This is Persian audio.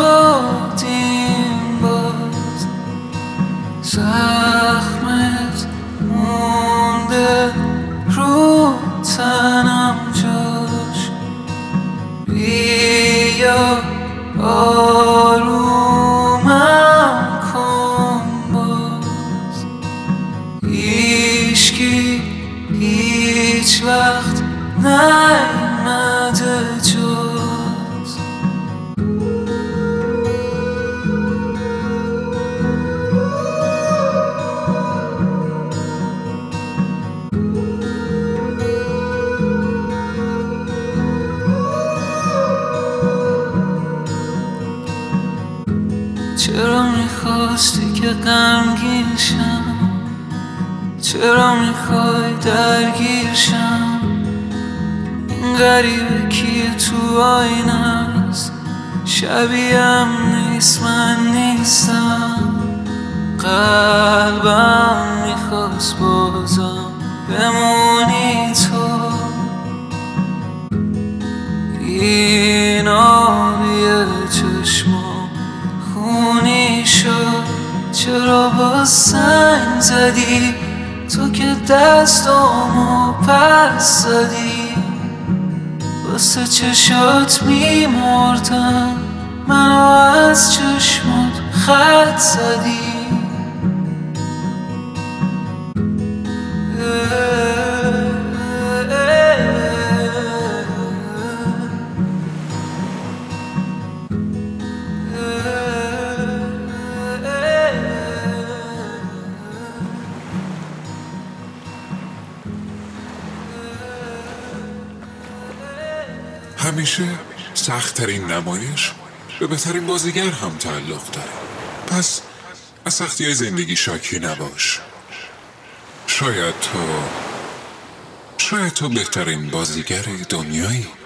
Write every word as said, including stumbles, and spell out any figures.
شدیم باز، زخمت مونده رو تنم جاش. بیا آرومم کن باز، هیچکی هیچ وقت نیامده جز. چرا میخواستی که غمگین شم؟ چرا میخوای درگیر شم؟ این غریبه کیه تو آینه است؟ شبیهم نیست، من نیستم. قلبم میخواست بازم بمونی تو. این آبی چشمام خونی شد، چرا با سنگ زدی تو که دستامو پس زدی؟ واسه چشات میمردم، منو از چشمات خط زدی. همیشه سخت‌ترین نمایش به بهترین بازیگر هم تعلق داره. پس از سختی‌های زندگی شاکی نباش. شاید تو شاید تو بهترین بازیگر دنیایی.